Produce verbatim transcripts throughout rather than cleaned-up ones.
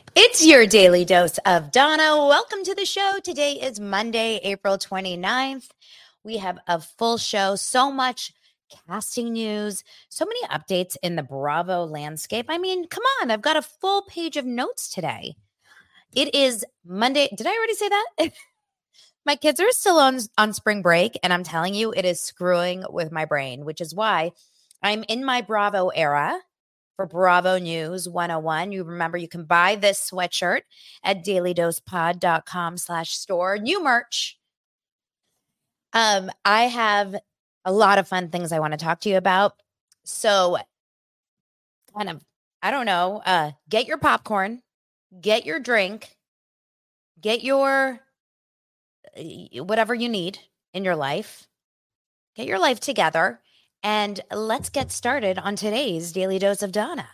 It's your daily dose of Donna. Welcome to the show. Today is Monday, April twenty-ninth. We have a full show, so much casting news, so many updates in the Bravo landscape. I mean, come on, I've got a full page of notes today. It is Monday. Did I already say that? My kids are still on, on spring break, and I'm telling you, it is screwing with my brain, which is why I'm in my Bravo era. For Bravo News one oh one. You remember you can buy this sweatshirt at dailydosepod.com slash store. New merch. Um, I have a lot of fun things I want to talk to you about. So kind of, I don't know, uh, get your popcorn, get your drink, get your whatever you need in your life, get your life together. And let's get started on today's Daily Dose of Donna.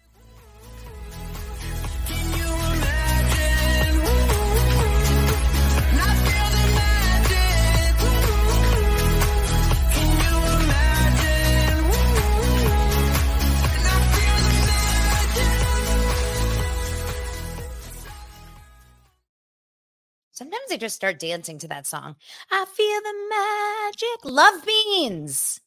Sometimes I just start dancing to that song. I feel the magic. Love beans.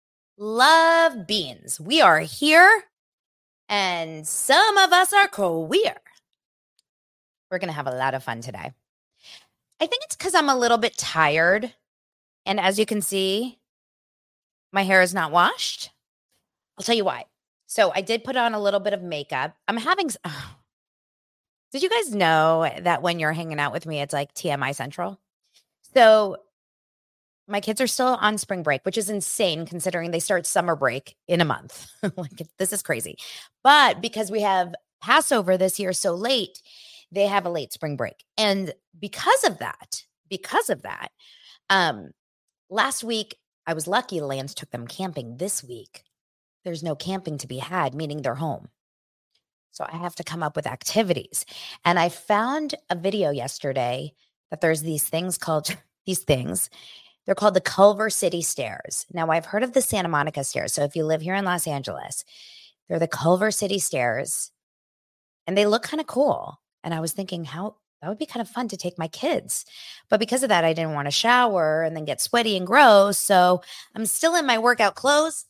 Love beans. We are here, and some of us are queer. We're going to have a lot of fun today. I think it's because I'm a little bit tired, and as you can see, my hair is not washed. I'll tell you why. So I did put on a little bit of makeup. I'm having... Oh, did you guys know that when you're hanging out with me, it's like T M I Central? So my kids are still on spring break, which is insane considering they start summer break in a month. Like, this is crazy. But because we have Passover this year so late, they have a late spring break. And because of that, because of that, um, last week, I was lucky Lance took them camping. This week, there's no camping to be had, meaning they're home. So I have to come up with activities. And I found a video yesterday that there's these things called, these things, they're called the Culver City Stairs. Now, I've heard of the Santa Monica Stairs. So if you live here in Los Angeles, they're the Culver City Stairs. And they look kind of cool. And I was thinking, how that would be kind of fun to take my kids. But because of that, I didn't want to shower and then get sweaty and gross. So I'm still in my workout clothes.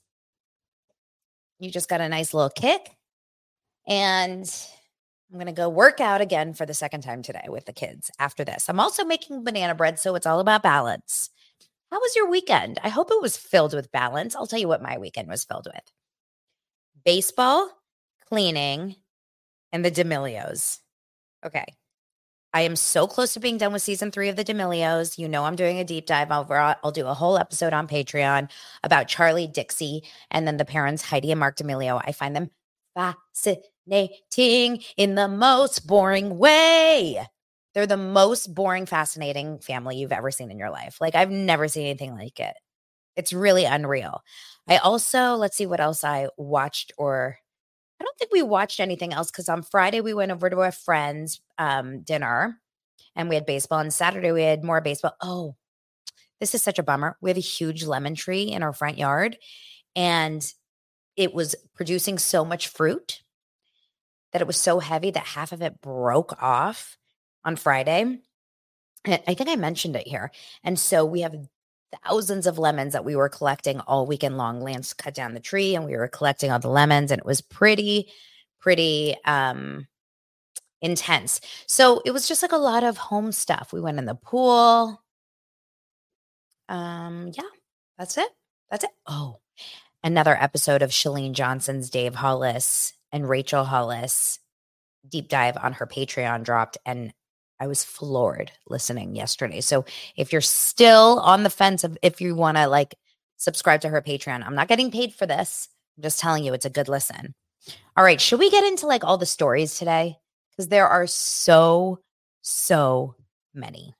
You just got a nice little kick. And I'm going to go work out again for the second time today with the kids after this. I'm also making banana bread, so it's all about balance. How was your weekend? I hope it was filled with balance. I'll tell you what my weekend was filled with. Baseball, cleaning, and the D'Amelios. Okay. I am so close to being done with season three of the D'Amelios. You know I'm doing a deep dive over. I'll do a whole episode on Patreon about Charlie, Dixie, and then the parents, Heidi and Mark D'Amelio. I find them fascinating in the most boring way. They're the most boring, fascinating family you've ever seen in your life. Like, I've never seen anything like it. It's really unreal. I also, let's see what else I watched, or I don't think we watched anything else because on Friday we went over to a friend's um, dinner and we had baseball. And Saturday we had more baseball. Oh, this is such a bummer. We have a huge lemon tree in our front yard, and it was producing so much fruit that it was so heavy that half of it broke off on Friday. And I think I mentioned it here. And so we have thousands of lemons that we were collecting all weekend long. Lance cut down the tree and we were collecting all the lemons, and it was pretty, pretty um, intense. So it was just like a lot of home stuff. We went in the pool. Um, yeah, that's it. That's it. Oh, another episode of Chalene Johnson's Dave Hollis and Rachel Hollis deep dive on her Patreon dropped, and I was floored listening yesterday. So if you're still on the fence of if you want to like subscribe to her Patreon, I'm not getting paid for this. I'm just telling you it's a good listen. All right, should we get into like all the stories today? Because there are so, so many.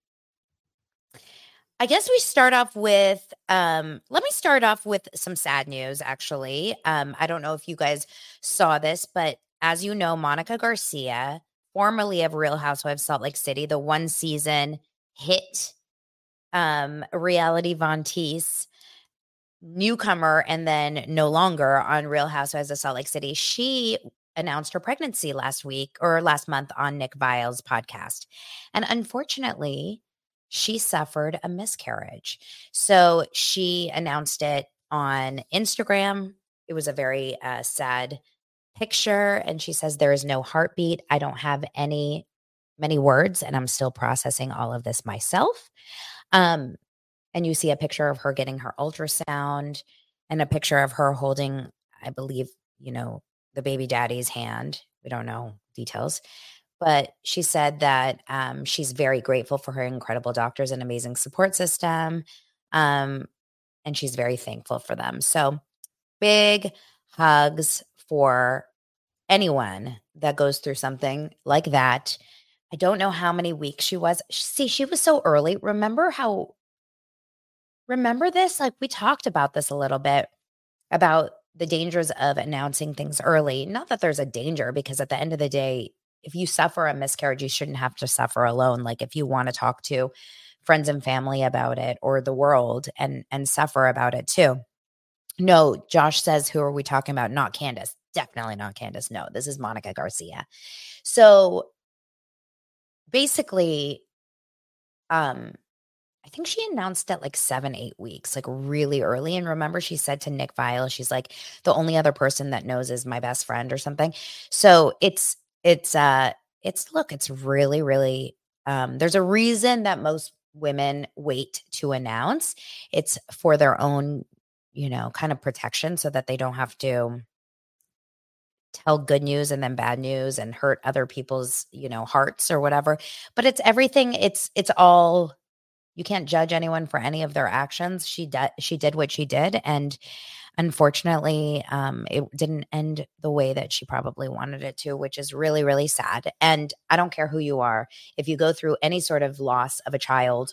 I guess we start off with, um, let me start off with some sad news, actually. Um, I don't know if you guys saw this, but as you know, Monica Garcia, formerly of Real Housewives Salt Lake City, the one season hit um, reality Von Teese, newcomer and then no longer on Real Housewives of Salt Lake City. She announced her pregnancy last week or last month on Nick Viall's podcast. And unfortunately, she suffered a miscarriage. So she announced it on Instagram. It was a very uh, sad picture. And she says, there is no heartbeat. I don't have any, many words, and I'm still processing all of this myself. Um, and you see a picture of her getting her ultrasound and a picture of her holding, I believe, you know, the baby daddy's hand. We don't know details. But she said that um, she's very grateful for her incredible doctors and amazing support system. Um, and she's very thankful for them. So big hugs for anyone that goes through something like that. I don't know how many weeks she was. See, she was so early. Remember how, remember this? Like we talked about this a little bit about the dangers of announcing things early. Not that there's a danger, because at the end of the day, if you suffer a miscarriage, you shouldn't have to suffer alone. Like if you want to talk to friends and family about it, or the world, and and suffer about it too. No, Josh says, who are we talking about? Not Candace. Definitely not Candace. No, this is Monica Garcia. So basically, um, I think she announced it like seven, eight weeks, like really early. And remember, she said to Nick Viall, she's like, the only other person that knows is my best friend or something. So it's, it's, uh, it's, look, it's really, really, um, there's a reason that most women wait to announce. It's for their own, you know, kind of protection, so that they don't have to tell good news and then bad news and hurt other people's, you know, hearts or whatever. But it's everything. It's, it's all, you can't judge anyone for any of their actions. She did, she did what she did. And unfortunately, um, it didn't end the way that she probably wanted it to, which is really, really sad. And I don't care who you are. If you go through any sort of loss of a child,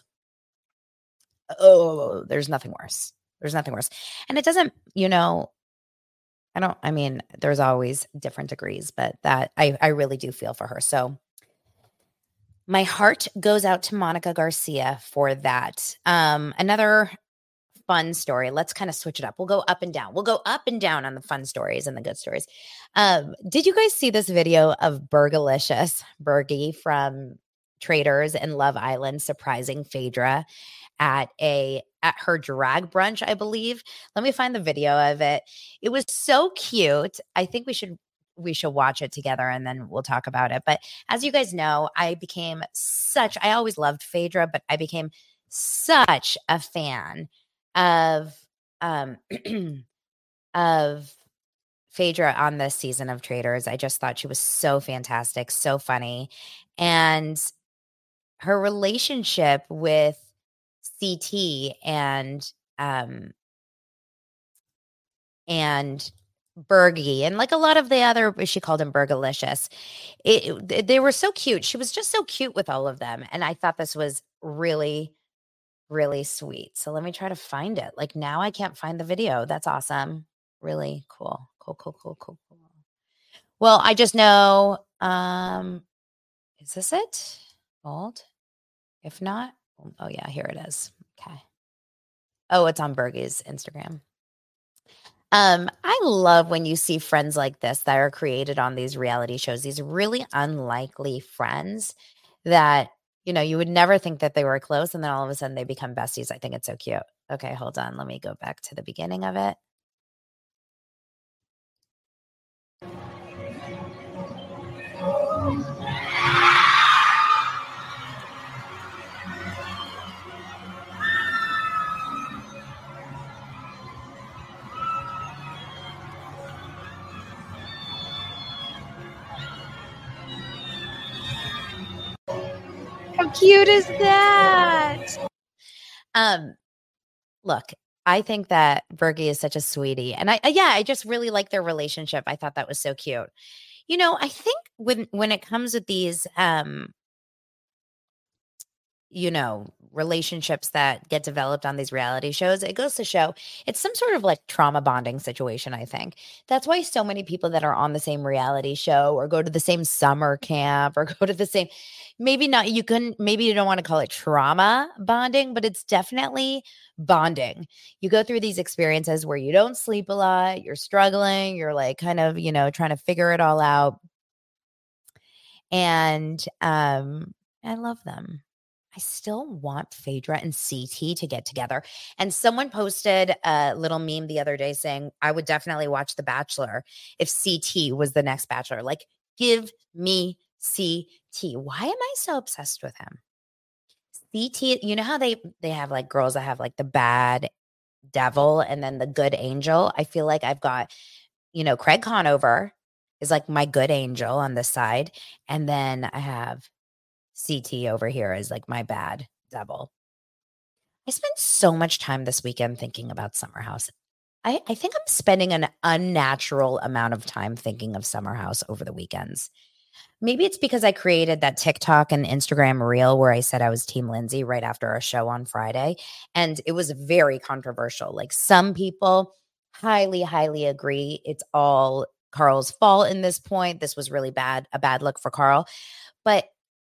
oh, there's nothing worse. There's nothing worse. And it doesn't, you know, I don't, I mean, there's always different degrees, but that I, I really do feel for her. So my heart goes out to Monica Garcia for that. Um, another fun story. Let's kind of switch it up. We'll go up and down. We'll go up and down on the fun stories and the good stories. Um, did you guys see this video of Bergalicious, Bergie from Traders and Love Island, surprising Phaedra at a at her drag brunch, I believe? Let me find the video of it. It was so cute. I think we should we should watch it together, and then we'll talk about it. But as you guys know, I became such, I always loved Phaedra, but I became such a fan of um of Phaedra on this season of Traders. I just thought she was so fantastic, so funny. And her relationship with C T and um and Bergie, and like a lot of the other, she called him Bergalicious. It, it, they were so cute. She was just so cute with all of them. And I thought this was really, really sweet. So let me try to find it. Like now I can't find the video. That's awesome. Really cool. Cool, cool, cool, cool, cool. Well, I just know, um, is this it? Hold. If not, oh yeah, here it is. Okay. Oh, it's on Bergie's Instagram. Um, I love when you see friends like this that are created on these reality shows, these really unlikely friends that, you know, you would never think that they were close, and then all of a sudden they become besties. I think it's so cute. Okay, hold on. Let me go back to the beginning of it. How cute is that? Um, look, I think that Bergie is such a sweetie. And I, yeah, I just really like their relationship. I thought that was so cute. You know, I think when, when it comes with these, um, you know, relationships that get developed on these reality shows, it goes to show it's some sort of like trauma bonding situation, I think. That's why so many people that are on the same reality show or go to the same summer camp or go to the same, maybe not, you couldn't, maybe you don't want to call it trauma bonding, but it's definitely bonding. You go through these experiences where you don't sleep a lot, you're struggling, you're like kind of, you know, trying to figure it all out. And um, I love them. I still want Phaedra and C T to get together. And someone posted a little meme the other day saying, I would definitely watch The Bachelor if C T was the next Bachelor. Like, give me C T. Why am I so obsessed with him? C T, you know how they they have like girls that have like the bad devil and then the good angel? I feel like I've got, you know, Craig Conover is like my good angel on this side. And then I have C T over here is like my bad devil. I spent so much time this weekend thinking about Summer House. I, I think I'm spending an unnatural amount of time thinking of Summer House over the weekends. Maybe it's because I created that TikTok and Instagram reel where I said I was Team Lindsay right after our show on Friday. And it was very controversial. Like some people highly, highly agree it's all Carl's fault in this point. This was really bad, a bad look for Carl. But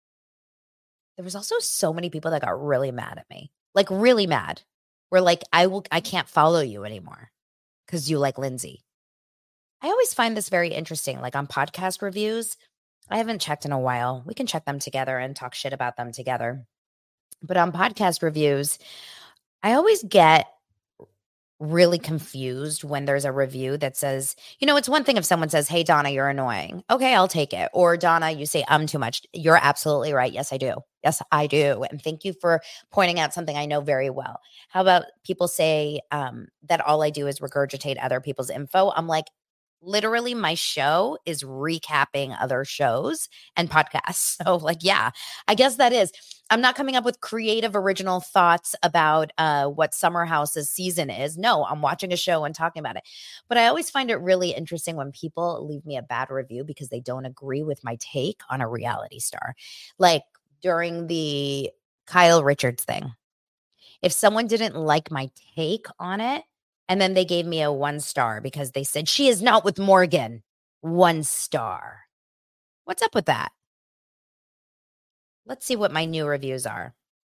there was also so many people that got really mad at me, like really mad. We're like, I will, I can't follow you anymore because you like Lindsay. I always find this very interesting. Like on podcast reviews, I haven't checked in a while. We can check them together and talk shit about them together. But on podcast reviews, I always get really confused when there's a review that says, you know, it's one thing if someone says, hey, Donna, you're annoying. Okay, I'll take it. Or Donna, you say, I'm too much. You're absolutely right. Yes, I do. Yes, I do. And thank you for pointing out something I know very well. How about people say um, that all I do is regurgitate other people's info? I'm like, literally my show is recapping other shows and podcasts. So like, yeah, I guess that is. I'm not coming up with creative original thoughts about uh, what Summer House's season is. No, I'm watching a show and talking about it. But I always find it really interesting when people leave me a bad review because they don't agree with my take on a reality star. Like during the Kyle Richards thing, if someone didn't like my take on it, and then they gave me a one star because they said, she is not with Morgan. One star. What's up with that? Let's see what my new reviews are.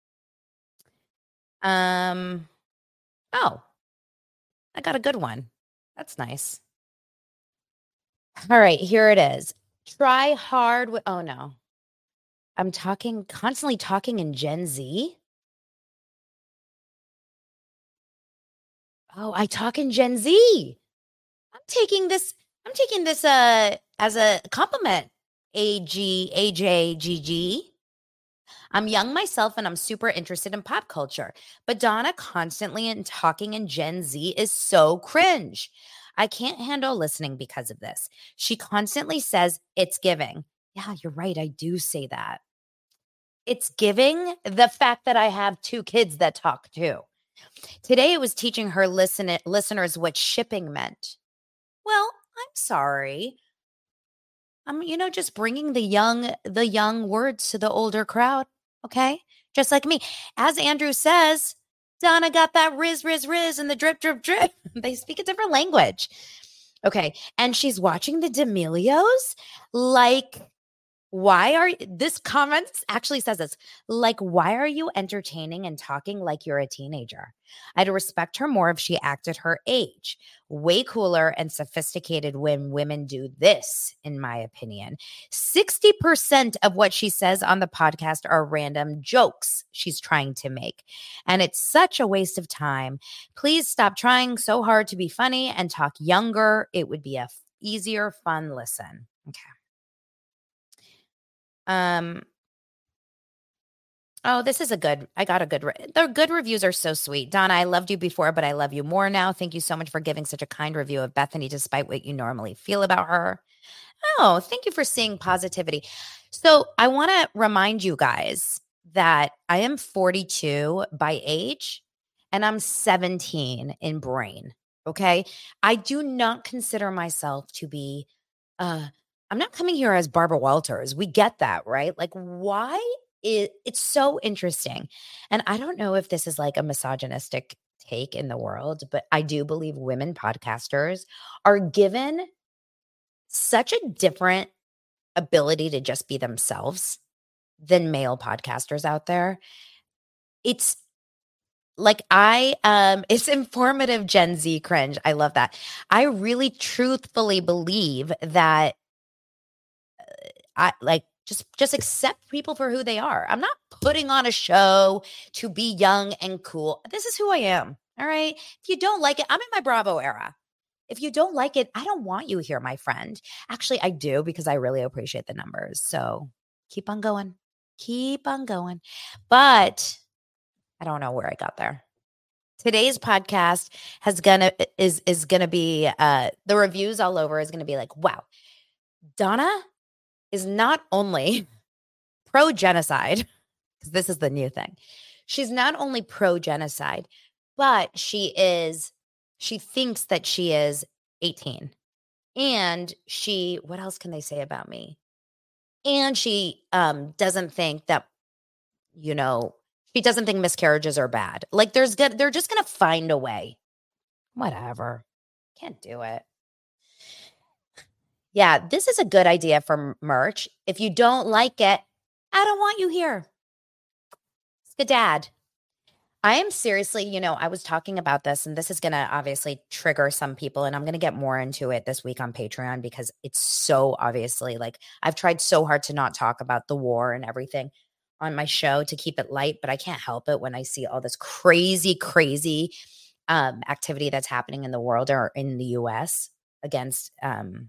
Um, oh, I got a good one. That's nice. All right, here it is. Try hard with, oh no. I'm talking, constantly talking in Gen Z. Oh, I talk in Gen Z. I'm taking this, I'm taking this uh as a compliment. A G A J G G. I'm young myself and I'm super interested in pop culture, but Donna constantly and talking in Gen Z is so cringe. I can't handle listening because of this. She constantly says it's giving. Yeah, you're right. I do say that. It's giving the fact that I have two kids that talk too. Today it was teaching her listen- listeners what shipping meant. Well, I'm sorry. I'm, you know, just bringing the young, the young words to the older crowd. Okay. Just like me. As Andrew says, Donna got that riz, riz, riz and the drip, drip, drip. They speak a different language. Okay. And she's watching the D'Amelios like, why are this comment actually says this like, why are you entertaining and talking like you're a teenager? I'd respect her more if she acted her age. Way cooler and sophisticated when women do this, in my opinion. sixty percent of what she says on the podcast are random jokes she's trying to make. And it's such a waste of time. Please stop trying so hard to be funny and talk younger. It would be a f- easier, fun listen. Okay. Um, oh, this is a good, I got a good, re- the good reviews are so sweet. Donna, I loved you before, but I love you more now. Thank you so much for giving such a kind review of Bethany, despite what you normally feel about her. Oh, thank you for seeing positivity. So I want to remind you guys that I am forty-two by age and I'm seventeen in brain. Okay. I do not consider myself to be, uh, I'm not coming here as Barbara Walters. We get that, right? Like, why it, it's so interesting. And I don't know if this is like a misogynistic take in the world, but I do believe women podcasters are given such a different ability to just be themselves than male podcasters out there. It's like I um it's informative Gen Z cringe. I love that. I really truthfully believe that I like just just accept people for who they are. I'm not putting on a show to be young and cool. This is who I am. All right. If you don't like it, I'm in my Bravo era. If you don't like it, I don't want you here, my friend. Actually, I do because I really appreciate the numbers. So keep on going. Keep on going. But I don't know where I got there. Today's podcast has gonna is is gonna be uh the reviews all over is gonna be like, wow, Donna is not only pro genocide, because this is the new thing. She's not only pro genocide, but she is, she thinks that she is eighteen. And she, what else can they say about me? And she um, doesn't think that, you know, she doesn't think miscarriages are bad. Like there's good, they're just going to find a way. Whatever. Can't do it. Yeah, this is a good idea for merch. If you don't like it, I don't want you here. Skedad. I am seriously, you know, I was talking about this, and this is going to obviously trigger some people, and I'm going to get more into it this week on Patreon because it's so obviously like I've tried so hard to not talk about the war and everything on my show to keep it light, but I can't help it when I see all this crazy, crazy um, activity that's happening in the world or in the U S against um,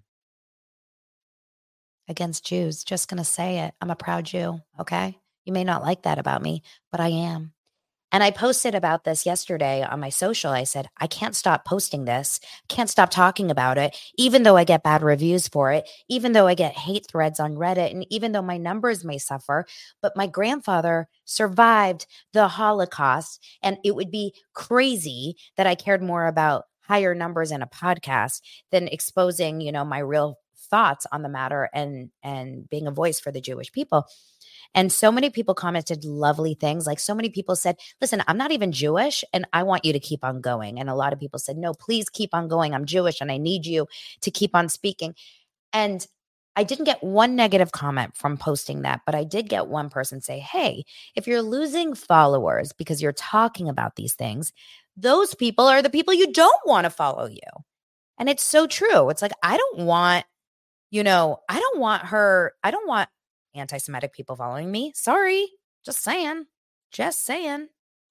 against Jews. Just going to say it. I'm a proud Jew. Okay. You may not like that about me, but I am. And I posted about this yesterday on my social. I said, I can't stop posting this, can't stop talking about it, even though I get bad reviews for it, even though I get hate threads on Reddit, and even though my numbers may suffer. But my grandfather survived the Holocaust, and it would be crazy that I cared more about higher numbers in a podcast than exposing, you know, my real thoughts on the matter and and being a voice for the Jewish people. And so many people commented lovely things. Like so many people said, listen, I'm not even Jewish and I want you to keep on going. And a lot of people said, no, please keep on going. I'm Jewish and I need you to keep on speaking. And I didn't get one negative comment from posting that, but I did get one person say, hey, if you're losing followers because you're talking about these things, those people are the people you don't want to follow you. And it's so true. It's like, I don't want, you know, I don't want her, I don't want anti-Semitic people following me. Sorry. Just saying. Just saying.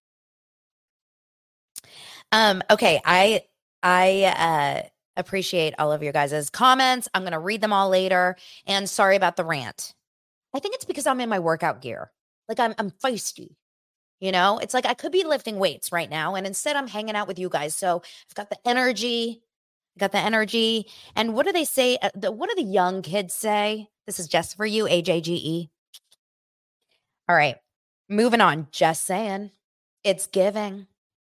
Um, okay. I, I, uh, appreciate all of your guys' comments. I'm going to read them all later. And sorry about the rant. I think it's because I'm in my workout gear. Like I'm, I'm feisty. You know, it's like I could be lifting weights right now. And instead I'm hanging out with you guys. So I've got the energy, got the energy. And what do they say? Uh, the, what do the young kids say? This is just for you, A J G E. All right, moving on. Just saying. It's giving.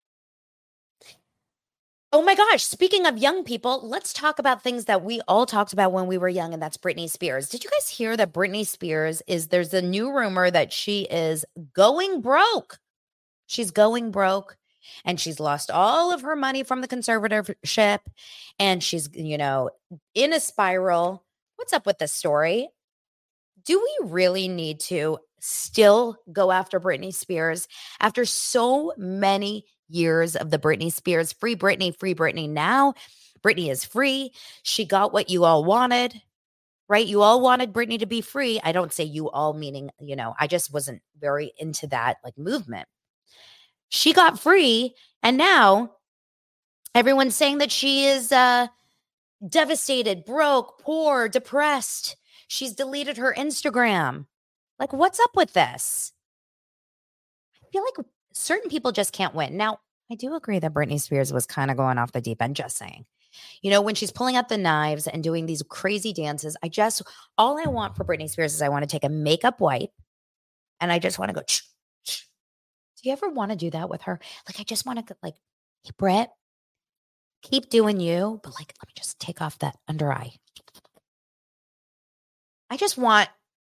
Oh my gosh, speaking of young people, let's talk about things that we all talked about when we were young, and that's Britney Spears. Did you guys hear that Britney Spears is, there's a new rumor that she is going broke. She's going broke. And she's lost all of her money from the conservatorship. And she's, you know, in a spiral. What's up with this story? Do we really need to still go after Britney Spears after so many years of the Britney Spears, free Britney, free Britney? Now Britney is free. She got what you all wanted, right? You all wanted Britney to be free. I don't say you all meaning, you know, I just wasn't very into that like movement. She got free, and now everyone's saying that she is uh, devastated, broke, poor, depressed. She's deleted her Instagram. Like, what's up with this? I feel like certain people just can't win. Now, I do agree that Britney Spears was kind of going off the deep end, just saying. You know, when she's pulling out the knives and doing these crazy dances, I just, all I want for Britney Spears is I want to take a makeup wipe and I just want to go, ch, ch. Do you ever want to do that with her? Like, I just want to, like, hey, Brett, keep doing you, but like, let me just take off that under eye. I just want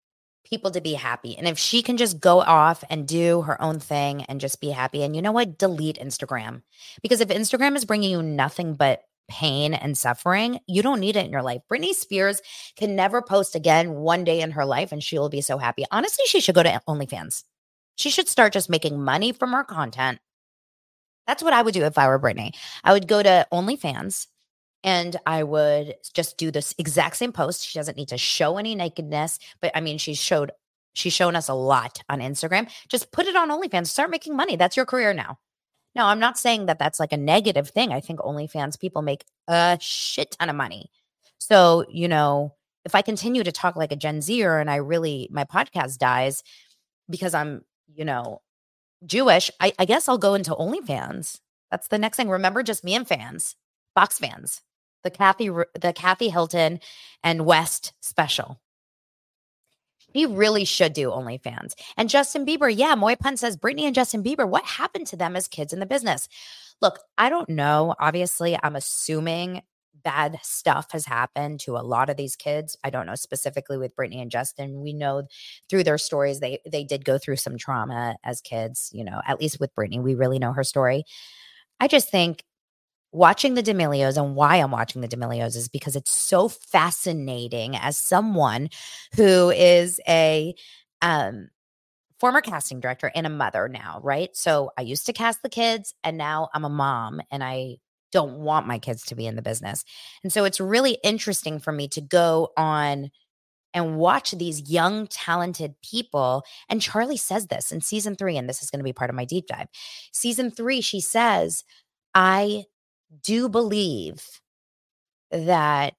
people to be happy. And if she can just go off and do her own thing and just be happy, and you know what? Delete Instagram. Because if Instagram is bringing you nothing but pain and suffering, you don't need it in your life. Britney Spears can never post again one day in her life and she will be so happy. Honestly, she should go to OnlyFans. She should start just making money from her content. That's what I would do if I were Britney. I would go to OnlyFans and I would just do this exact same post. She doesn't need to show any nakedness, but I mean, she's showed she's shown us a lot on Instagram. Just put it on OnlyFans. Start making money. That's your career now. No, I'm not saying that that's like a negative thing. I think OnlyFans people make a shit ton of money. So, you know, if I continue to talk like a Gen Zer and I really, my podcast dies because I'm, you know, Jewish, I, I guess I'll go into OnlyFans. That's the next thing. Remember, just me and fans, Fox fans, the Kathy, the Kathy Hilton and West special. He really should do OnlyFans. And Justin Bieber, yeah, Moy Pun says, Britney and Justin Bieber, what happened to them as kids in the business? Look, I don't know. Obviously, I'm assuming bad stuff has happened to a lot of these kids. I don't know specifically with Britney and Justin. We know through their stories, they they did go through some trauma as kids, you know, at least with Britney. We really know her story. I just think watching the D'Amelios, and why I'm watching the D'Amelios is because it's so fascinating as someone who is a um, former casting director and a mother now, right? So I used to cast the kids and now I'm a mom and I don't want my kids to be in the business. And so it's really interesting for me to go on and watch these young, talented people. And Charlie says this in season three, and this is going to be part of my deep dive. Season three, she says, I do believe that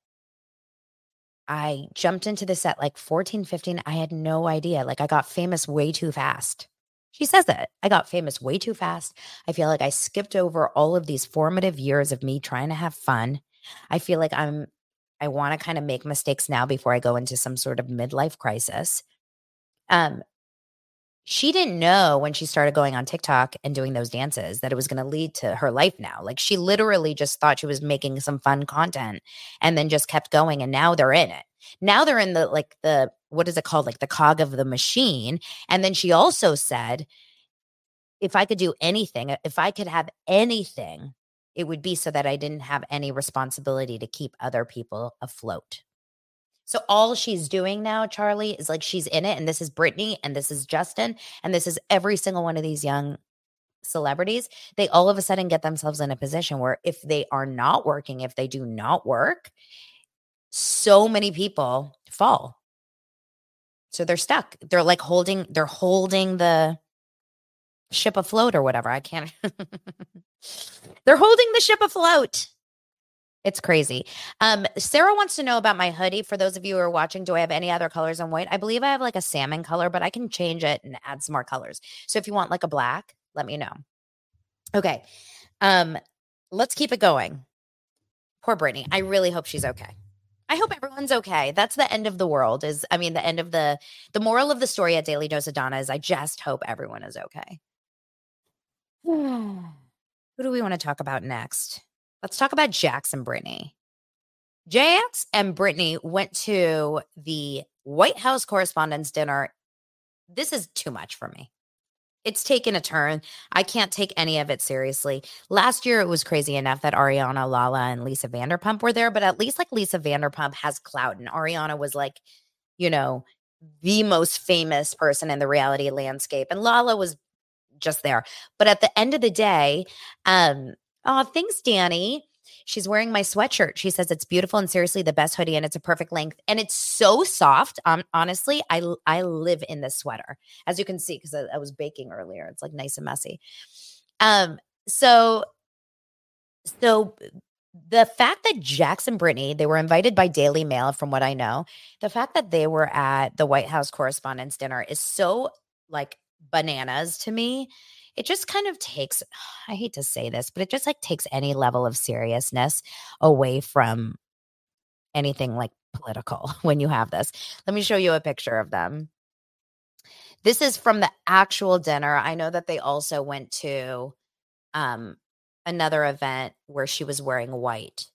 I jumped into this at like fourteen, fifteen. I had no idea. Like I got famous way too fast. She says that I got famous way too fast. I feel like I skipped over all of these formative years of me trying to have fun. I feel like I'm, I want to kind of make mistakes now before I go into some sort of midlife crisis. Um, She didn't know when she started going on TikTok and doing those dances that it was going to lead to her life now. Like she literally just thought she was making some fun content and then just kept going. And now they're in it. Now they're in the, like the, what is it called? Like the cog of the machine. And then she also said, if I could do anything, if I could have anything, it would be so that I didn't have any responsibility to keep other people afloat. So all she's doing now, Charlie, is like she's in it. And this is Britney and this is Justin. And this is every single one of these young celebrities. They all of a sudden get themselves in a position where if they are not working, if they do not work, so many people fall. So they're stuck. They're like holding, they're holding the ship afloat or whatever. I can't. They're holding the ship afloat. It's crazy. Um, Sarah wants to know about my hoodie. For those of you who are watching, do I have any other colors on white? I believe I have like a salmon color, but I can change it and add some more colors. So if you want like a black, let me know. Okay. Um, let's keep it going. Poor Britney. I really hope she's okay. I hope everyone's okay. That's the end of the world. Is I mean, the end of the the moral of the story at Daily Dose of Donna is I just hope everyone is okay. Who do we want to talk about next? Let's talk about Jax and Britney. Jax and Britney went to the White House Correspondents' Dinner. This is too much for me. It's taken a turn. I can't take any of it seriously. Last year, it was crazy enough that Ariana, Lala, and Lisa Vanderpump were there, but at least like Lisa Vanderpump has clout, and Ariana was like, you know, the most famous person in the reality landscape, and Lala was just there. But at the end of the day, um, oh, thanks, Danny. She's wearing my sweatshirt. She says it's beautiful and seriously the best hoodie, and it's a perfect length. And it's so soft. Um, honestly, I I live in this sweater, as you can see, because I, I was baking earlier. It's like nice and messy. Um, so so the fact that Jax and Britney, they were invited by Daily Mail, from what I know, the fact that they were at the White House Correspondents' Dinner is so like bananas to me. It just kind of takes, I hate to say this, but it just like takes any level of seriousness away from anything like political when you have this. Let me show you a picture of them. This is from the actual dinner. I know that they also went to um, another event where she was wearing white.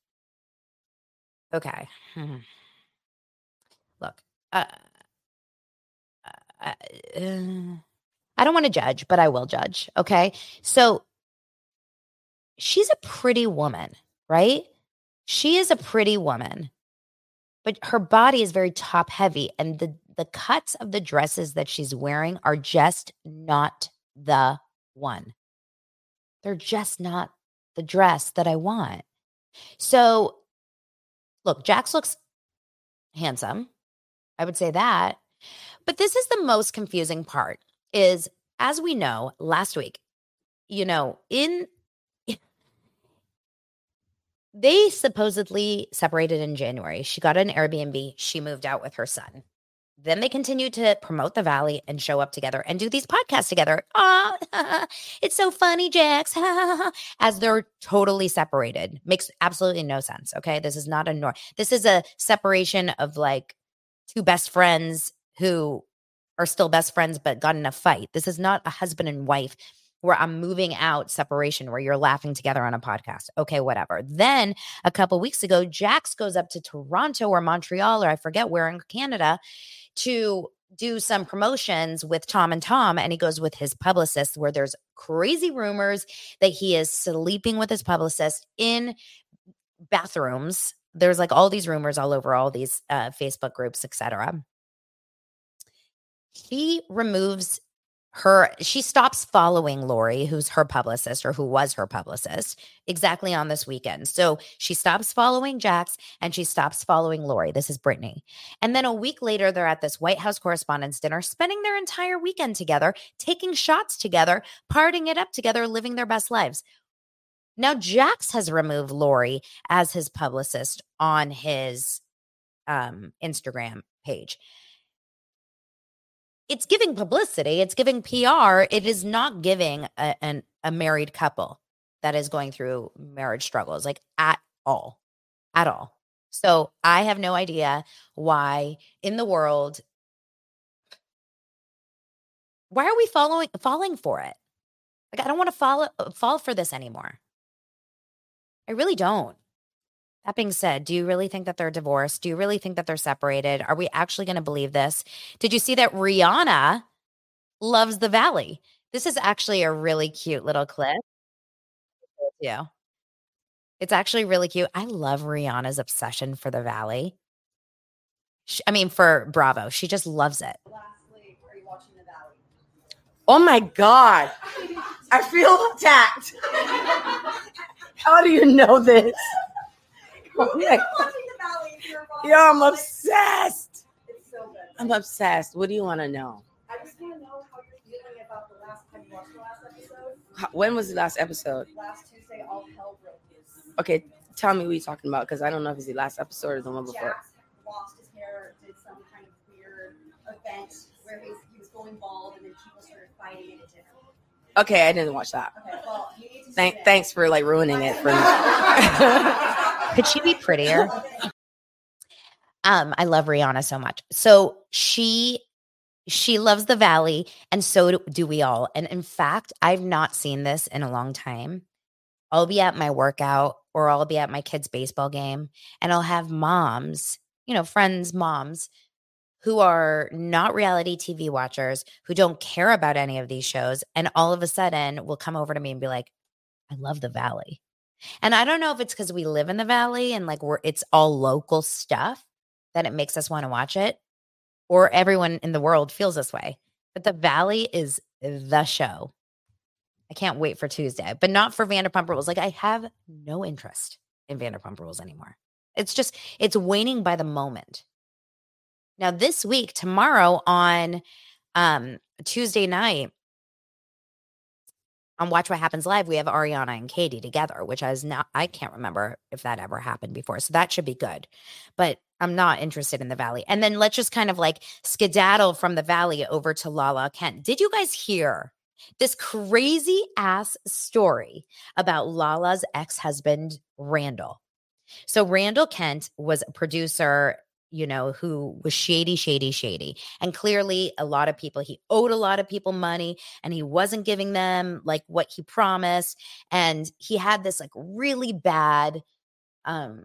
Okay. Hmm. Look, uh, uh, I don't want to judge, but I will judge. Okay. So she's a pretty woman, right? She is a pretty woman, but her body is very top heavy. And the, the cuts of the dresses that she's wearing are just not the one. They're just not the dress that I want. So look, Jax looks handsome. I would say that. But this is the most confusing part is, as we know, last week, you know, in they supposedly separated in January. She got an Airbnb. She moved out with her son. Then they continued to promote the Valley and show up together and do these podcasts together. Ah, it's so funny, Jax. As they're totally separated. Makes absolutely no sense. Okay. This is not a nor. This is a separation of like two best friends who are still best friends but got in a fight. This is not a husband and wife where I'm moving out separation where you're laughing together on a podcast. Okay, whatever. Then a couple weeks ago, Jax goes up to Toronto or Montreal, or I forget where in Canada, to do some promotions with Tom and Tom. And he goes with his publicist, where there's crazy rumors that he is sleeping with his publicist in bathrooms. There's like all these rumors all over all these uh, Facebook groups, et cetera. She removes her, she stops following Lori, who's her publicist or who was her publicist, exactly on this weekend. So she stops following Jax and she stops following Lori. This is Brittany. And then a week later, they're at this White House Correspondents' Dinner, spending their entire weekend together, taking shots together, partying it up together, living their best lives. Now, Jax has removed Lori as his publicist on his um, Instagram page. It's giving publicity. It's giving P R. It is not giving a, an, a married couple that is going through marriage struggles, like at all, at all. So I have no idea why in the world, why are we following, falling for it? Like, I don't want to follow, fall for this anymore. I really don't. That being said, do you really think that they're divorced? Do you really think that they're separated? Are we actually going to believe this? Did you see that Rihanna loves the Valley? This is actually a really cute little clip. Yeah. It's actually really cute. I love Rihanna's obsession for the Valley. She, I mean, for Bravo. She just loves it. Lastly, are you watching the Valley? Oh my God. I feel attacked. How do you know this? Oh my God. Yeah, I'm obsessed. It's so good. I'm obsessed. What do you want to know? I just want to know how you're feeling about the last time you watched the last episode. How, when was the last episode? Last Tuesday, all hell broke loose. Okay, tell me what you're talking about, because I don't know if it's the last episode or the one before. Jax lost his hair, did some kind of weird event where he was, he was going bald, and then people started fighting and it didn't. Okay, I didn't watch that. Okay, well, you need to Thank, thanks for like ruining it for me. Could she be prettier? Um, I love Rihanna so much. So she she loves the Valley, and so do, do we all. And in fact, I've not seen this in a long time. I'll be at my workout or I'll be at my kid's baseball game, and I'll have moms, you know, friends, moms who are not reality T V watchers, who don't care about any of these shows, and all of a sudden will come over to me and be like, I love the Valley. And I don't know if it's because we live in the Valley and like we're it's all local stuff that it makes us want to watch it, or everyone in the world feels this way. But the Valley is the show. I can't wait for Tuesday, but not for Vanderpump Rules. Like, I have no interest in Vanderpump Rules anymore. It's just, it's waning by the moment. Now, this week, tomorrow on um, Tuesday night, on Watch What Happens Live, we have Ariana and Katie together, which I was not, I can't remember if that ever happened before. So that should be good. But I'm not interested in the Valley. And then let's just kind of like skedaddle from the Valley over to Lala Kent. Did you guys hear this crazy ass story about Lala's ex-husband, Randall? So Randall Kent was a producer, you know, who was shady, shady, shady. And clearly a lot of people, he owed a lot of people money and he wasn't giving them like what he promised. And he had this like really bad, um,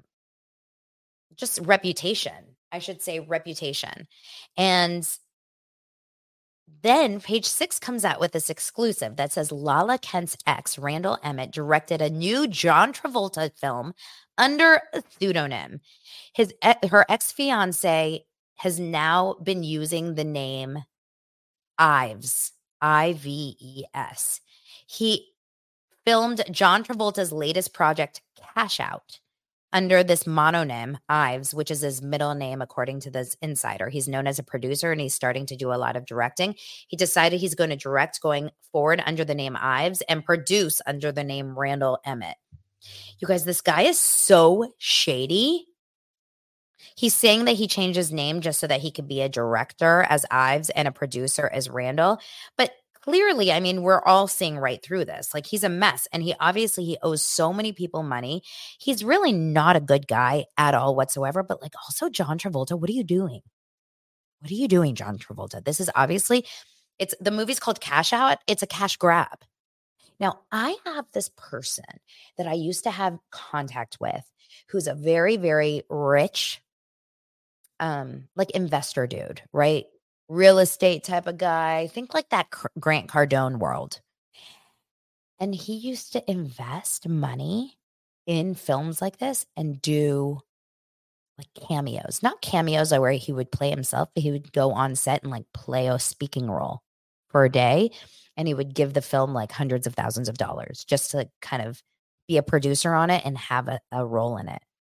just reputation, I should say reputation. And Then Page Six comes out with this exclusive that says Lala Kent's ex, Randall Emmett, directed a new John Travolta film under a pseudonym. His her ex-fiance has now been using the name Ives, I V E S. He filmed John Travolta's latest project, Cash Out, under this mononym, Ives, which is his middle name, according to this insider. He's known as a producer, and he's starting to do a lot of directing. He decided he's going to direct going forward under the name Ives and produce under the name Randall Emmett. You guys, this guy is so shady. He's saying that he changed his name just so that he could be a director as Ives and a producer as Randall. But clearly, I mean, we're all seeing right through this. Like, he's a mess. And he obviously, he owes so many people money. He's really not a good guy at all whatsoever. But like, also John Travolta, what are you doing? What are you doing, John Travolta? This is obviously, it's the movie's called Cash Out. It's a cash grab. Now, I have this person that I used to have contact with who's a very, very rich, um, like investor dude, right? Real estate type of guy. Think like that C- Grant Cardone world. And he used to invest money in films like this and do like cameos. Not cameos where he would play himself, but he would go on set and like play a speaking role for a day. And he would give the film like hundreds of thousands of dollars just to kind of be a producer on it and have a, a role in it.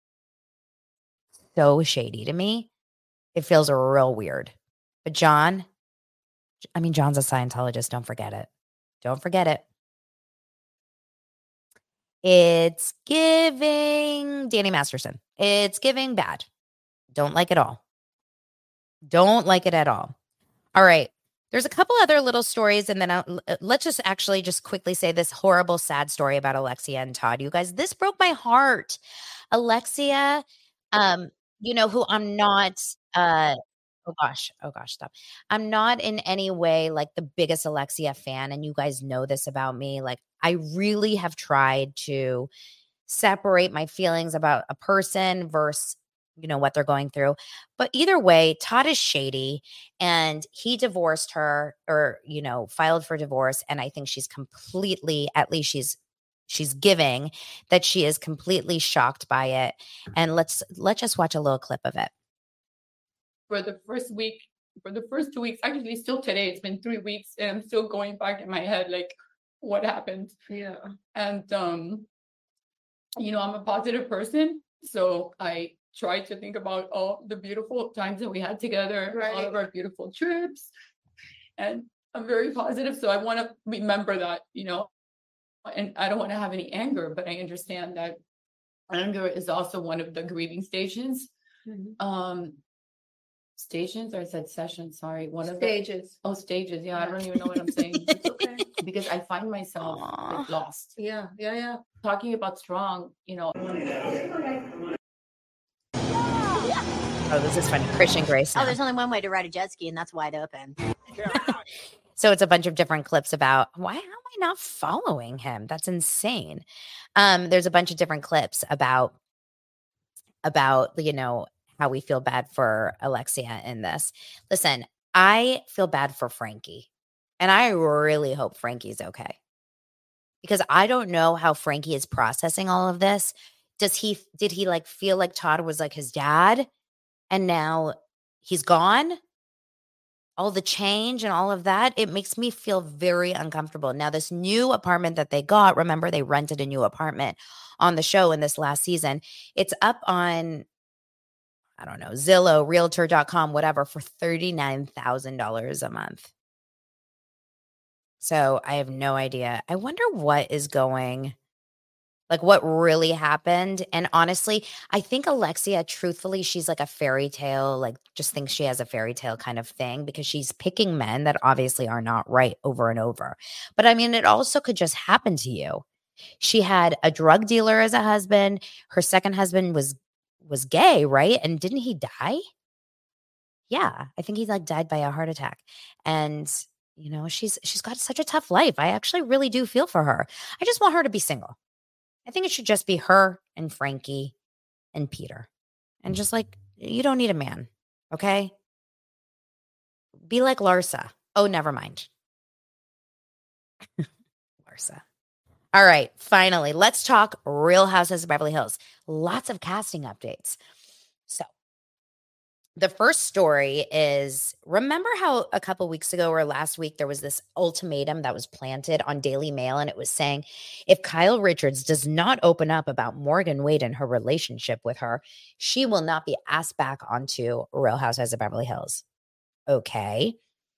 So shady to me. It feels real weird. But John, I mean, John's a Scientologist. Don't forget it. Don't forget it. It's giving Danny Masterson. It's giving bad. Don't like it all. Don't like it at all. All right. There's a couple other little stories, and then I'll, let's just actually just quickly say this horrible, sad story about Alexia and Todd. You guys, this broke my heart. Alexia, um, you know, who I'm not, uh, oh gosh, oh gosh, stop. I'm not in any way like the biggest Alexia fan, and you guys know this about me. Like, I really have tried to separate my feelings about a person versus, you know, what they're going through. But either way, Todd is shady, and he divorced her, or, you know, filed for divorce. And I think she's completely, at least she's, she's giving that she is completely shocked by it. And let's, let's just watch a little clip of it. For the first week, for the first two weeks, actually still today, it's been three weeks and I'm still going back in my head, like what happened. Yeah. And, um, you know, I'm a positive person. So I try to think about all the beautiful times that we had together, right. all of our beautiful trips. And I'm very positive. So I want to remember that, you know, and I don't want to have any anger, but I understand that anger is also one of the grieving stations. Mm-hmm. Um, stations, or I said sessions, sorry. One of stages. The, oh, stages. Yeah, I don't even know what I'm saying. It's okay. Because I find myself like, lost. Yeah, yeah, yeah. Talking about strong, you know. Oh, this is funny. Christian Grace. Now. Oh, there's only one way to ride a jet ski, and that's wide open. So it's a bunch of different clips about why am I not following him? That's insane. Um, there's a bunch of different clips about about you know how we feel bad for Alexia in this. Listen, I feel bad for Frankie, and I really hope Frankie's okay, because I don't know how Frankie is processing all of this. Does he did he like feel like Todd was like his dad? And now he's gone, all the change and all of that, it makes me feel very uncomfortable. Now, this new apartment that they got, remember they rented a new apartment on the show in this last season. It's up on, I don't know, Zillow, Realtor dot com, whatever, for thirty-nine thousand dollars a month. So I have no idea. I wonder what is going Like what really happened. And honestly, I think Alexia, truthfully, she's like a fairy tale, like just thinks she has a fairy tale kind of thing, because she's picking men that obviously are not right over and over. But I mean, it also could just happen to you. She had a drug dealer as a husband. Her second husband was was gay, right? And didn't he die? Yeah, I think he like died by a heart attack. And you know, she's she's got such a tough life. I actually really do feel for her. I just want her to be single. I think it should just be her and Frankie and Peter. And just like, you don't need a man, okay? Be like Larsa. Oh, never mind. Larsa. All right, finally, let's talk Real Housewives of Beverly Hills. Lots of casting updates. So the first story is, remember how a couple weeks ago or last week there was this ultimatum that was planted on Daily Mail, and it was saying if Kyle Richards does not open up about Morgan Wade and her relationship with her, she will not be asked back onto Real Housewives of Beverly Hills. Okay.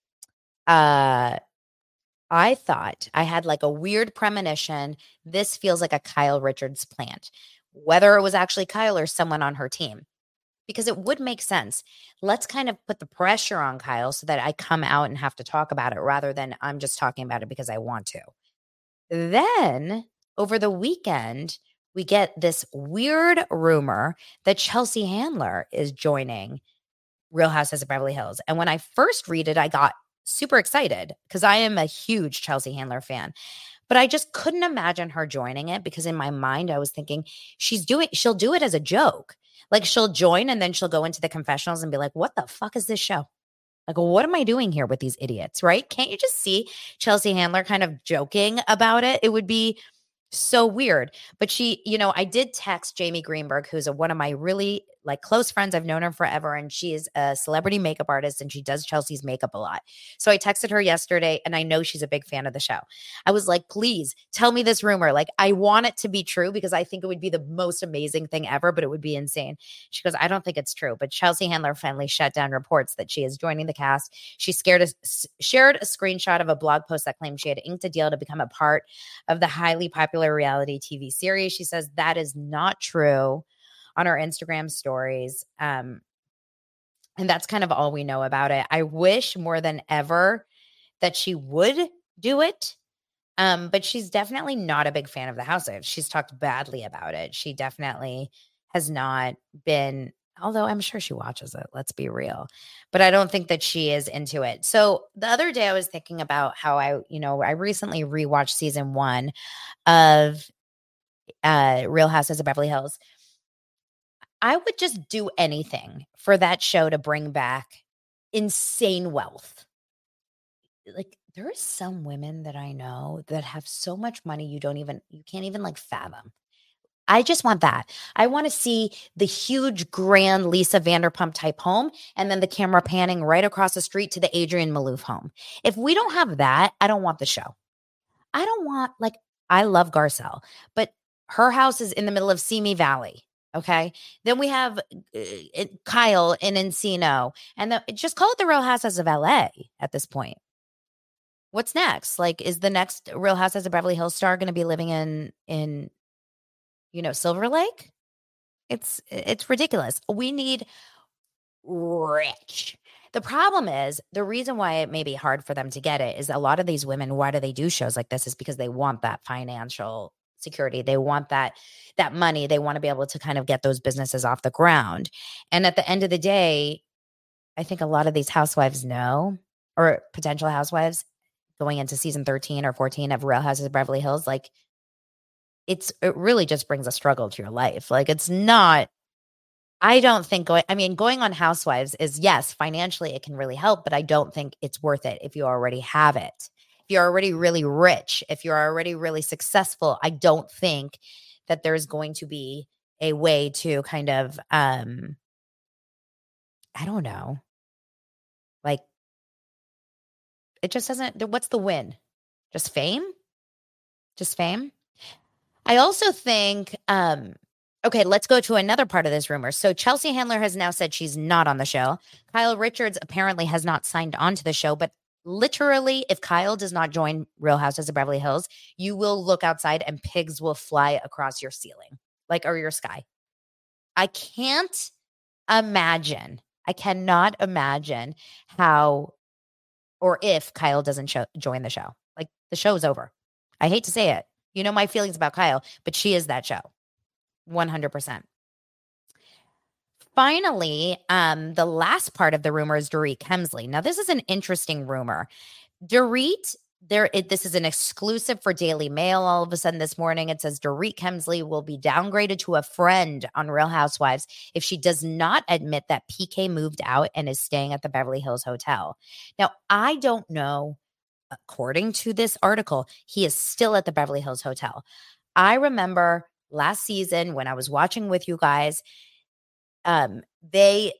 Uh, I thought I had like a weird premonition. This feels like a Kyle Richards plant, whether it was actually Kyle or someone on her team, because it would make sense. Let's kind of put the pressure on Kyle so that I come out and have to talk about it rather than I'm just talking about it because I want to. Then over the weekend, we get this weird rumor that Chelsea Handler is joining Real Housewives of Beverly Hills. And when I first read it, I got super excited because I am a huge Chelsea Handler fan. But I just couldn't imagine her joining it because in my mind, I was thinking she's doing, she'll do it as a joke. Like she'll join and then she'll go into the confessionals and be like, what the fuck is this show? Like, what am I doing here with these idiots, right? Can't you just see Chelsea Handler kind of joking about it? It would be so weird. But she, you know, I did text Jamie Greenberg, who's a, one of my really like close friends. I've known her forever, and she is a celebrity makeup artist and she does Chelsea's makeup a lot. So I texted her yesterday, and I know she's a big fan of the show. I was like, please tell me this rumor. Like, I want it to be true because I think it would be the most amazing thing ever, but it would be insane. She goes, I don't think it's true. But Chelsea Handler finally shut down reports that she is joining the cast. She scared a, shared a screenshot of a blog post that claimed she had inked a deal to become a part of the highly popular reality T V series. She says that is not true on her Instagram stories. Um, and that's kind of all we know about it. I wish more than ever that she would do it. Um, but she's definitely not a big fan of the Housewives. She's talked badly about it. She definitely has not been, although I'm sure she watches it, let's be real. But I don't think that she is into it. So the other day I was thinking about how I, you know, I recently rewatched season one of uh, Real Housewives of Beverly Hills. I would just do anything for that show to bring back insane wealth. Like, there are some women that I know that have so much money you don't even, you can't even like fathom. I just want that. I want to see the huge, grand Lisa Vanderpump type home and then the camera panning right across the street to the Adrienne Maloof home. If we don't have that, I don't want the show. I don't want, like, I love Garcelle, but her house is in the middle of Simi Valley. Okay. Then we have uh, Kyle in Encino, and the, just call it the Real Housewives of L A at this point. What's next? Like, is the next Real Housewives of Beverly Hills star going to be living in, in, you know, Silver Lake? It's, it's ridiculous. We need rich. The problem is, the reason why it may be hard for them to get it is a lot of these women, why do they do shows like this? Is because they want that financial security. They want that, that money. They want to be able to kind of get those businesses off the ground. And at the end of the day, I think a lot of these housewives know, or potential housewives going into season thirteen or fourteen of Real Housewives of Beverly Hills, like it's, it really just brings a struggle to your life. Like, it's not, I don't think going, I mean, going on Housewives is, yes, financially it can really help, but I don't think it's worth it if you already have it. If you're already really rich, if you're already really successful, I don't think that there's going to be a way to kind of, um, I don't know, like, it just doesn't, what's the win? Just fame? Just fame? I also think, um, okay, let's go to another part of this rumor. So Chelsea Handler has now said she's not on the show. Kyle Richards apparently has not signed on to the show, but literally, if Kyle does not join Real Housewives of Beverly Hills, you will look outside and pigs will fly across your ceiling, like, or your sky. I can't imagine. I cannot imagine how or if Kyle doesn't show, join the show. Like, the show's over. I hate to say it. You know my feelings about Kyle, but she is that show. one hundred percent. Finally, um, the last part of the rumor is Dorit Kemsley. Now, this is an interesting rumor. Dorit there, it, this is an exclusive for Daily Mail. All of a sudden this morning, it says Dorit Kemsley will be downgraded to a friend on Real Housewives if she does not admit that P K moved out and is staying at the Beverly Hills Hotel. Now, I don't know. According to this article, he is still at the Beverly Hills Hotel. I remember last season when I was watching with you guys, um, they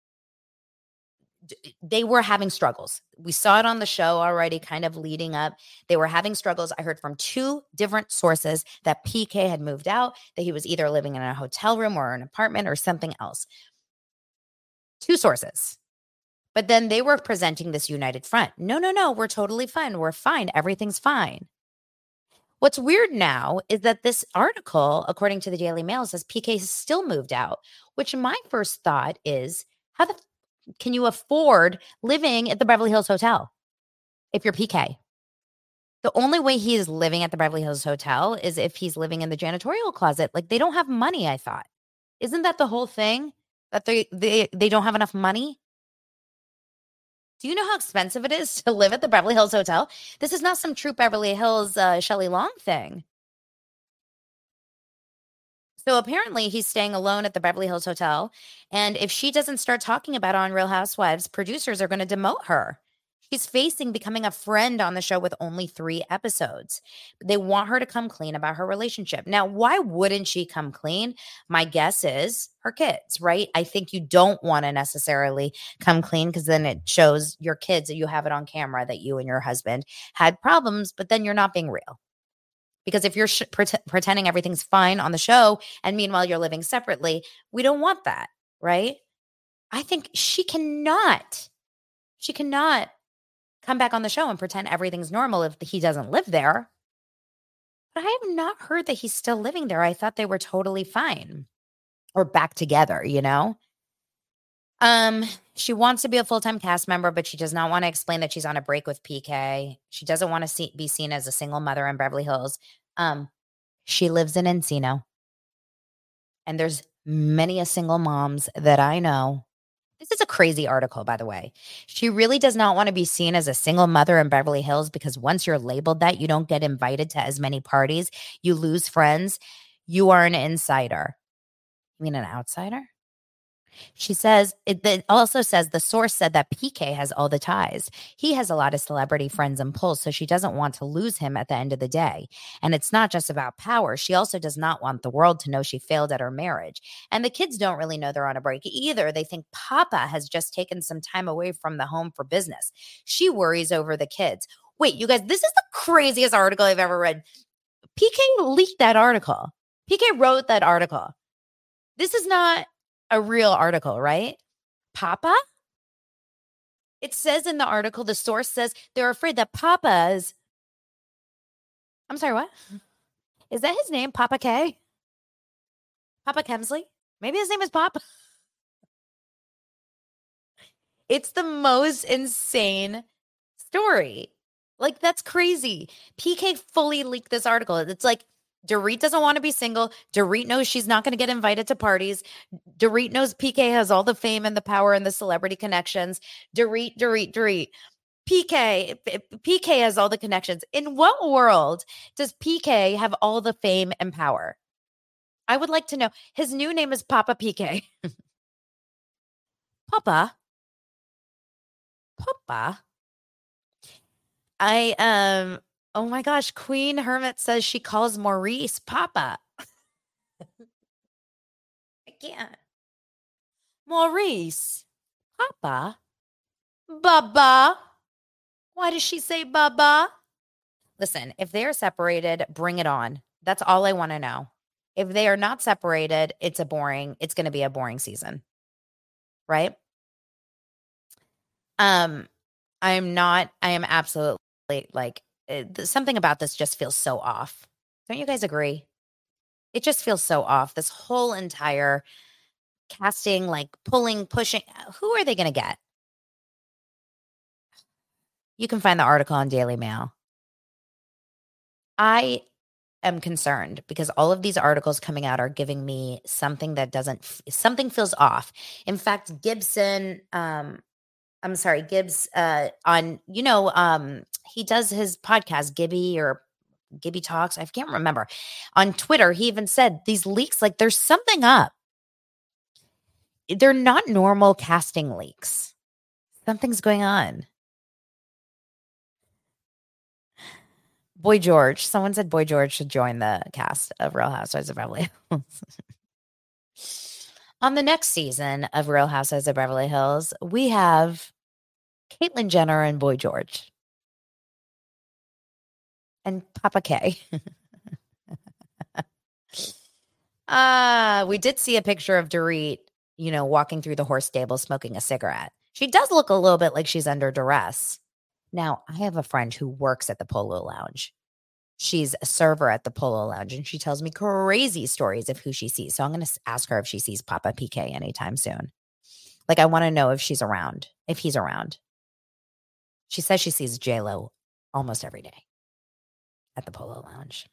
they were having struggles. We saw it on the show already, kind of leading up. They were having struggles. I heard from two different sources that P K had moved out, that he was either living in a hotel room or an apartment or something else. Two sources. But then they were presenting this united front. No, no, no, we're totally fine. We're fine. Everything's fine. What's weird now is that this article, according to the Daily Mail, says P K has still moved out, which my first thought is, how the f- can you afford living at the Beverly Hills Hotel if you're P K? The only way he is living at the Beverly Hills Hotel is if he's living in the janitorial closet. Like, they don't have money, I thought. Isn't that the whole thing? That they they, they don't have enough money? Do you know how expensive it is to live at the Beverly Hills Hotel? This is not some true Beverly Hills uh, Shelley Long thing. So apparently he's staying alone at the Beverly Hills Hotel. And if she doesn't start talking about it on Real Housewives, producers are going to demote her. She's facing becoming a friend on the show with only three episodes. They want her to come clean about her relationship. Now, why wouldn't she come clean? My guess is her kids, right? I think you don't want to necessarily come clean because then it shows your kids that you have it on camera that you and your husband had problems, but then you're not being real. Because if you're sh- pre- pretending everything's fine on the show and meanwhile you're living separately, we don't want that, right? I think she cannot, she cannot come back on the show and pretend everything's normal if he doesn't live there. But I have not heard that he's still living there. I thought they were totally fine or back together, you know? Um, she wants to be a full-time cast member, but she does not want to explain that she's on a break with P K. She doesn't want to see, be seen as a single mother in Beverly Hills. Um, she lives in Encino. And there's many a single moms that I know. This is a crazy article, by the way. She really does not want to be seen as a single mother in Beverly Hills because once you're labeled that, you don't get invited to as many parties. You lose friends. You are an insider. You mean an outsider? She says, it, it also says the source said that P K has all the ties. He has a lot of celebrity friends and pulls, so she doesn't want to lose him at the end of the day. And it's not just about power. She also does not want the world to know she failed at her marriage. And the kids don't really know they're on a break either. They think Papa has just taken some time away from the home for business. She worries over the kids. Wait, you guys, this is the craziest article I've ever read. P K leaked that article. P K wrote that article. This is not a real article, right? Papa? It says in the article, the source says they're afraid that Papa's, I'm sorry, what? Is that his name, Papa K? Papa Kemsley? Maybe his name is Papa. It's the most insane story. Like, that's crazy. P K fully leaked this article. It's like, Dorit doesn't want to be single. Dorit knows she's not going to get invited to parties. Dorit knows P K has all the fame and the power and the celebrity connections. Dorit, Dorit, Dorit. P K, P K has all the connections. In what world does P K have all the fame and power? I would like to know. His new name is Papa P K. Papa? Papa? I, um... Oh my gosh, Queen Hermit says she calls Maurice Papa. I can't. Maurice, Papa, Baba. Why does she say Baba? Listen, if they are separated, bring it on. That's all I want to know. If they are not separated, it's a boring, it's going to be a boring season. Right? Um, I am not, I am absolutely like, It, something about this just feels so off. Don't you guys agree? It just feels so off. This whole entire casting, like pulling, pushing. Who are they going to get? You can find the article on Daily Mail. I am concerned because all of these articles coming out are giving me something that doesn't, something feels off. In fact, Gibson, um, I'm sorry, Gibbs uh, on, you know, um, he does his podcast, Gibby or Gibby Talks. I can't remember. On Twitter, he even said these leaks, like there's something up. They're not normal casting leaks. Something's going on. Boy George. Someone said Boy George should join the cast of Real Housewives of Beverly Hills. On the next season of Real Housewives of Beverly Hills, we have Caitlyn Jenner and Boy George. And Papa K. uh, we did see a picture of Dorit, you know, walking through the horse stable smoking a cigarette. She does look a little bit like she's under duress. Now, I have a friend who works at the Polo Lounge. She's a server at the Polo Lounge, and she tells me crazy stories of who she sees. So I'm going to ask her if she sees Papa P K anytime soon. Like, I want to know if she's around, if he's around. She says she sees J-Lo almost every day at the Polo Lounge.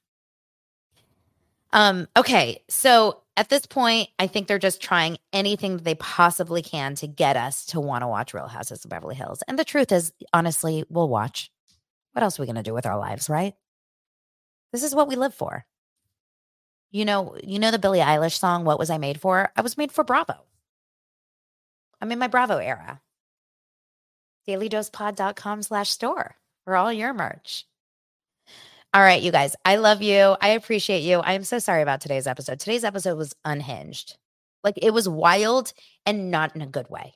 Um, okay, so at this point, I think they're just trying anything that they possibly can to get us to want to watch Real Houses of Beverly Hills. And the truth is, honestly, we'll watch. What else are we going to do with our lives, right? This is what we live for. You know, you know the Billie Eilish song, What Was I Made For? I was made for Bravo. I'm in my Bravo era. dailydosepod.com slash store for all your merch. All right, you guys, I love you. I appreciate you. I am so sorry about today's episode. Today's episode was unhinged. Like, it was wild and not in a good way.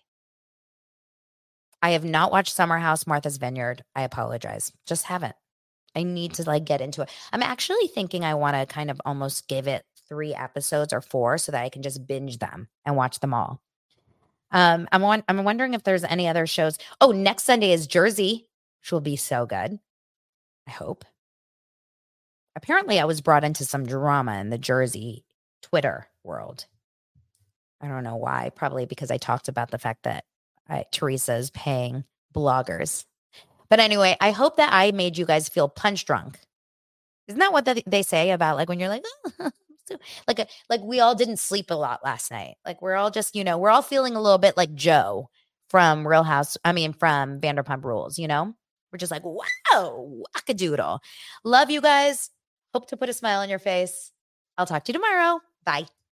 I have not watched Summer House, Martha's Vineyard. I apologize. Just haven't. I need to like get into it. I'm actually thinking I want to kind of almost give it three episodes or four so that I can just binge them and watch them all. Um, I'm on, I'm wondering if there's any other shows. Oh, next Sunday is Jersey, which will be so good. I hope. Apparently, I was brought into some drama in the Jersey Twitter world. I don't know why. Probably because I talked about the fact that I, Teresa is paying bloggers. But anyway, I hope that I made you guys feel punch drunk. Isn't that what the, they say about like when you're like, oh, like a, like we all didn't sleep a lot last night. Like we're all just, you know, we're all feeling a little bit like Joe from Real House. I mean, from Vanderpump Rules, you know, we're just like, wow, wackadoodle. Love you guys. Hope to put a smile on your face. I'll talk to you tomorrow. Bye.